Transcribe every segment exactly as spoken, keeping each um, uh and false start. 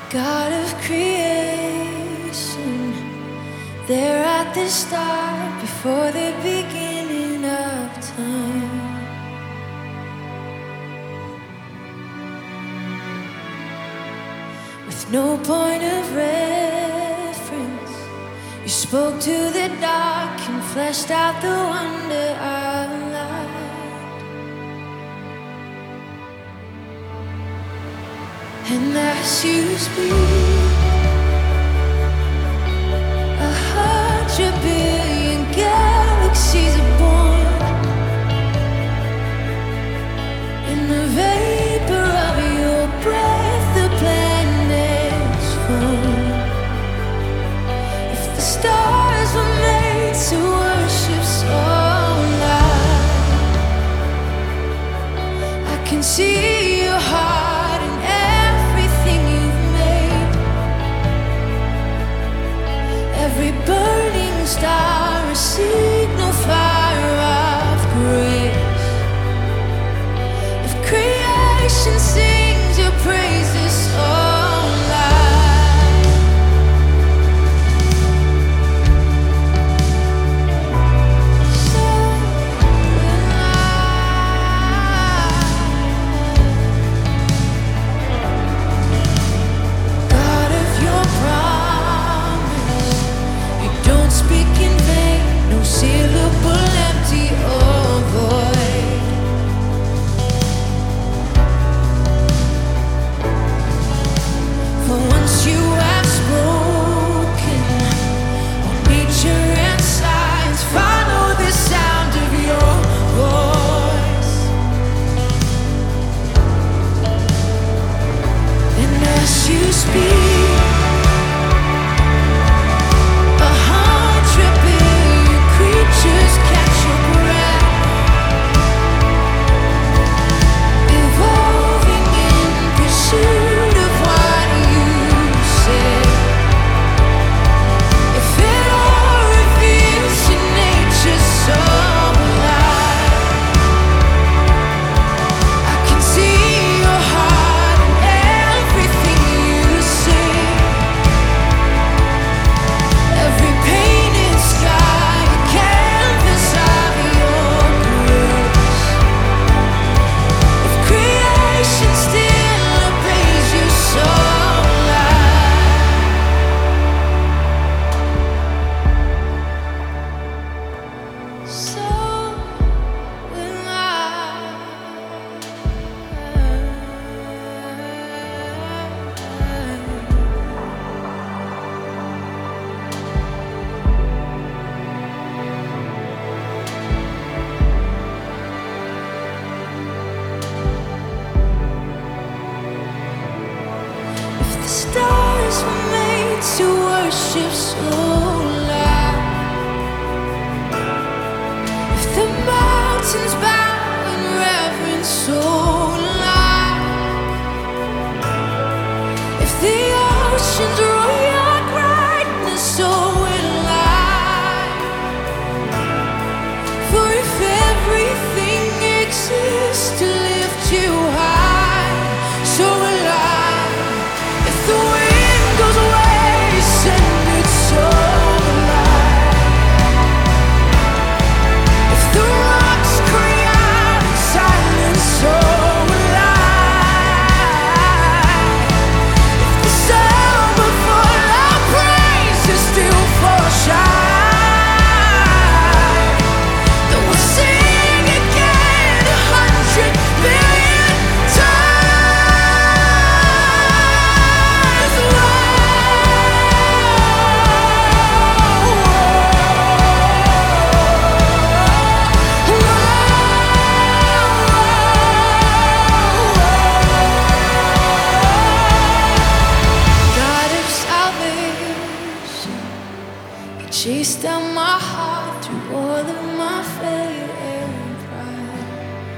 God of creation, there at the start, before the beginning of time. With no point of reference, you spoke to the dark and fleshed out the wonder of light. And as you speak, a hundred billion galaxies are born. In the vapor of your breath, the planets form. If the stars were made to worship so light, I can see your heart in everything you've made. Every burning star, a signal fire of grace. If creation sings your praises so loud, so loud. God of your promise, you don't speak in vain, no syllable empty or void. For once you have spoken, all nature and science follow the sound of your voice. And as you speak, a hundred billion creatures catch your breath, evolving in pursuit of what you say. If it all reveals your nature so alive, I can see your heart in everything you say. Every painted sky, a canvas of your grace. If creation still obeys you so loud, so will I. If the stars were made to worship so loud, if the mountains bow in reverence so loud, if the oceans roar your greatness so will I. For if everything exists to lift you high, so will I. If the wind goes away, send it so alive. If the rocks cry out in silence, so alive. If the sun will fall, our praises still fall shine. Then we'll sing again a hundred billion times. God of salvation, you chased down my heart through all of my failure and pride.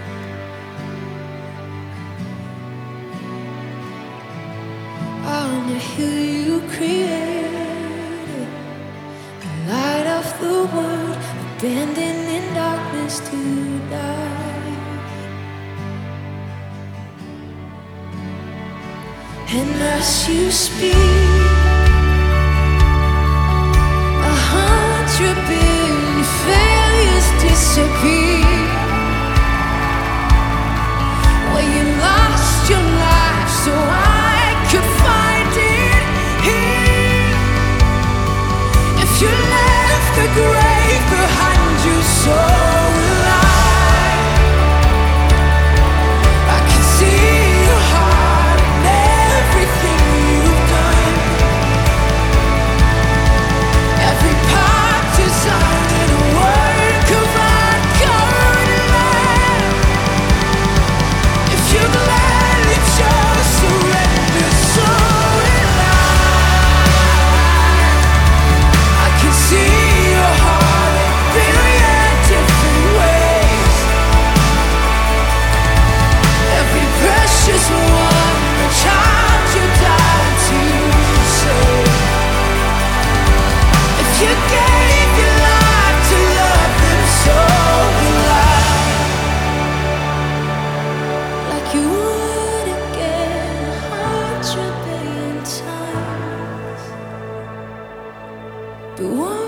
On the hill you created, the light of the world, abandoned in darkness to die. And And as you speak, a hundred billion failures disappear. Where you lost your life so I could find it here. If you left the grave behind you, so will I. I can see your heart and everything you've done. Every part designed in a work of art, covered in love. If you gladly chose surrender, so will I. I can see your heart in a billion different ways. Every precious one, a child you died to save. If you gave your life to love them, so will I. Like you would again a hundred billion times. But one